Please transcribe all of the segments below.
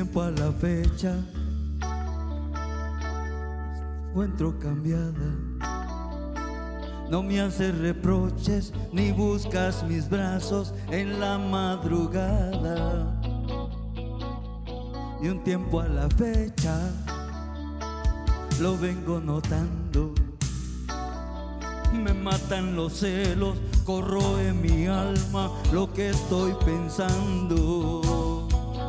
tiempo a la fecha encuentro cambiada. No me haces reproches ni buscas mis brazos en la madrugada. Y un tiempo a la fecha lo vengo notando. Me matan los celos, corroe mi alma lo que estoy pensando.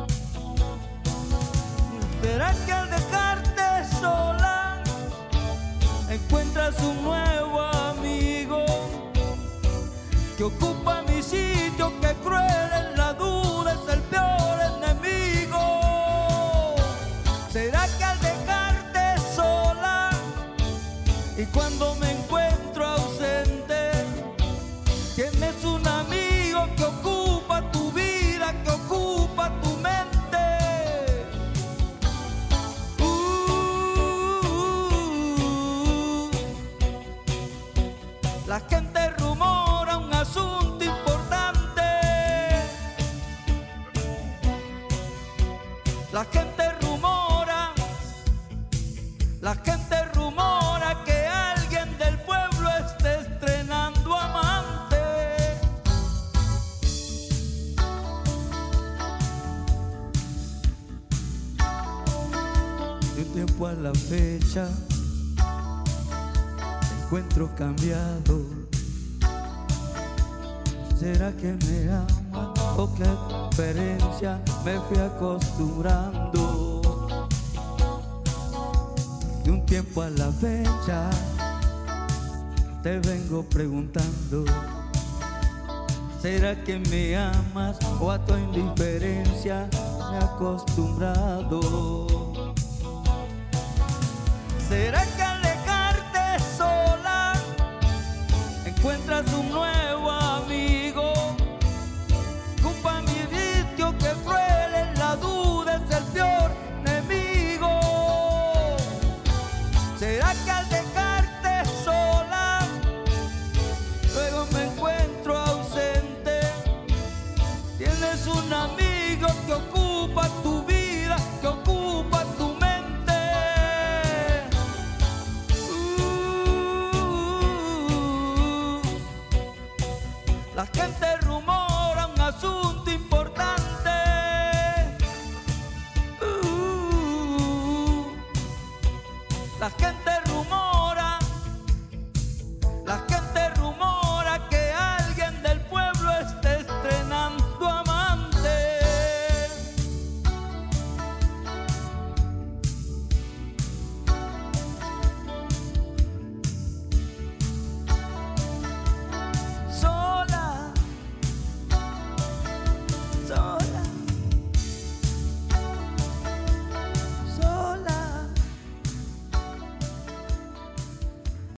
¿Será que al dejarte sola encuentras un nuevo amigo que ocupa mi sitio, que cruel en la duda es el peor enemigo? ¿Será que al dejarte sola y cuando me encuentro ausente tienes un amigo que ocupa tu vida, que ocupa tu mente? La gente rumora un asunto importante. La gente rumora que alguien del pueblo esté estrenando amante. De un tiempo a la fecha encuentro cambiado. ¿Será que me ama o qué diferencia? Me fui acostumbrando. De un tiempo a la fecha te vengo preguntando. ¿Será que me amas o a tu indiferencia me he acostumbrado? ¿Será que al dejarte sola encuentras un nuevo amigo? Ocupa mi sitio, que cruel en la duda es el peor enemigo. ¿Será que al dejarte sola luego me encuentro ausente? Tienes un amigo que ocupa tu vida, que ocupa tu mente. La gente rumora un asunto importante. La gente